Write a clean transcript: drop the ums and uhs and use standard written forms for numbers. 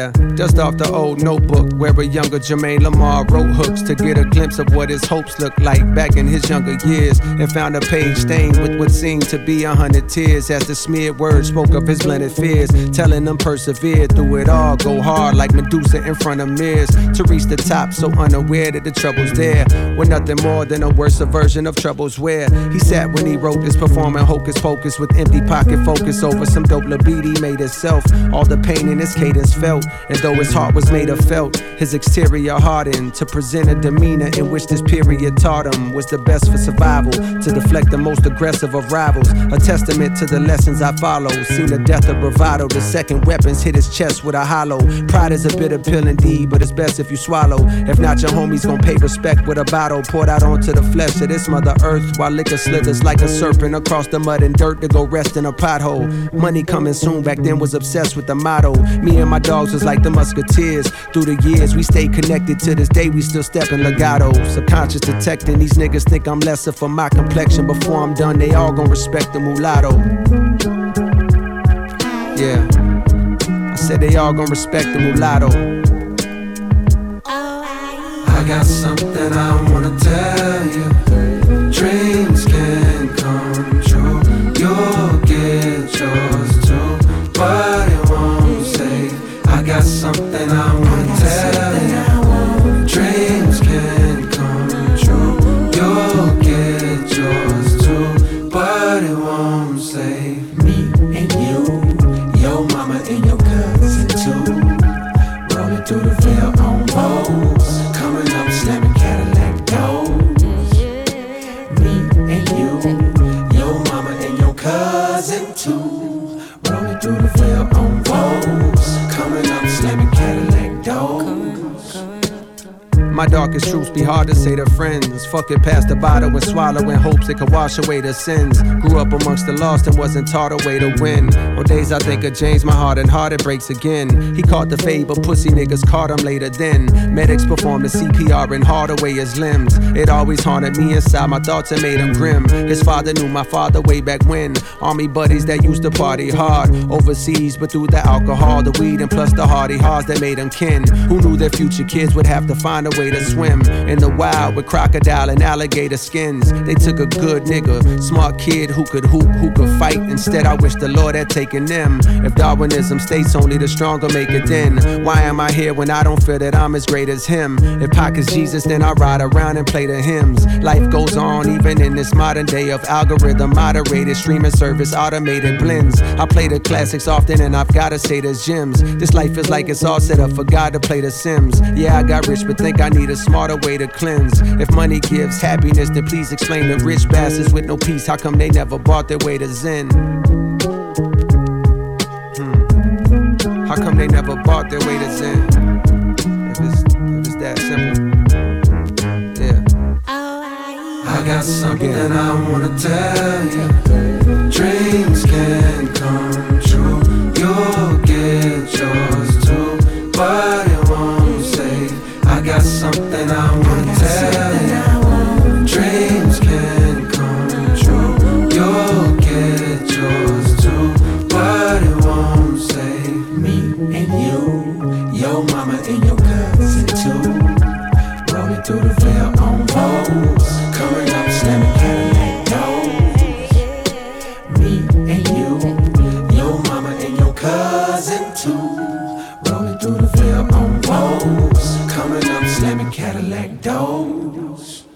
Yeah, dust off the old notebook where a younger Jermaine Lamar wrote hooks to get a glimpse of what his hopes looked like back in his younger years, and found a page stained with what seemed to be 100 tears as the smeared words spoke of his blended fears, telling them persevere through it all, go hard like Medusa in front of mirrors to reach the top, so unaware that the trouble's there were nothing more than a worse version of troubles where he sat when he wrote this, performing hocus pocus with empty pocket focus over some dope beat he made himself. All the pain in his cadence felt, and though his heart was made of felt, his exterior hardened to present a demeanor in which this period taught him was the best for survival, to deflect the most aggressive of rivals. A testament to the lessons I follow. Seen the death of bravado, the second weapons hit his chest with a hollow. Pride is a bitter pill indeed, but it's best if you swallow. If not, your homies gon' pay respect with a bottle poured out onto the flesh of this mother earth, while liquor slithers like a serpent across the mud and dirt to go rest in a pothole. Money coming soon, back then was obsessed with the motto. Me and my dogs was like the musketeers. Through the years we stayed connected, to this day we still steppin' legato. Subconscious detecting, these niggas think I'm lesser for my complexion. Before I'm done, they all gon' respect the mulatto. Yeah, I said they all gon' respect the mulatto. I got something I wanna tell you. Dreams can come true. You'll get yours too, but it won't save. I got something I wanna tell you. Dreams can come true. You'll get yours too, but it won't save. Me and you, your mama and your cousin too. Rolling through the veil on Vogues, coming up slamming Cadillac doors. Me and you, your mama and your cousin too. Rolling through the veil on Vogues, coming up slamming Cadillac doors. My darkest truths be hard to say to friends. Fuck it, pass the bottle and swallow in hopes it could wash away the sins. Grew up amongst the lost and wasn't taught a way to win. On days I think of James, my heart and heart it breaks again. He caught the fade, but pussy niggas caught him later then. Medics performed the CPR and hauled away his limbs. It always haunted me inside my thoughts and made him grim. His father knew my father way back when. Army buddies that used to party hard overseas, but through the alcohol, the weed, and plus the hardy hearts that made them kin. Who knew their future kids would have to find a way to swim in the wild with crocodile and alligator skins. They took a good nigga, smart kid who could hoop, who could fight. Instead, I wish the Lord had taken them. If Darwinism states only the stronger make it, then why am I here when I don't feel that I'm as great as him? If Pac is Jesus, then I ride around and play the hymns. Life goes on even in this modern day of algorithm moderated streaming service, automated blends. I play the classics often and I've gotta say there's gems. This life is like it's all set up for God to play the Sims. Yeah, I got rich but think I need a smarter way to cleanse. If money gives happiness, then please explain to rich bastards with no peace how come they never bought their way to Zen? How come they never bought their way to Zen? If it's that simple. Yeah. I got something I wanna tell you. Dreams can come true. You'll get yours too, but it won't save. I got something I wanna tell you. Dreams can come true. You'll get yours too, but it won't save. Me and you, your mama and your cousin too. Rolling through the veil on Vogues, coming up slamming Cadillac doors. Me and you, your mama and your cousin too. Rolling through the veil on Vogues, coming up slamming Cadillac doors.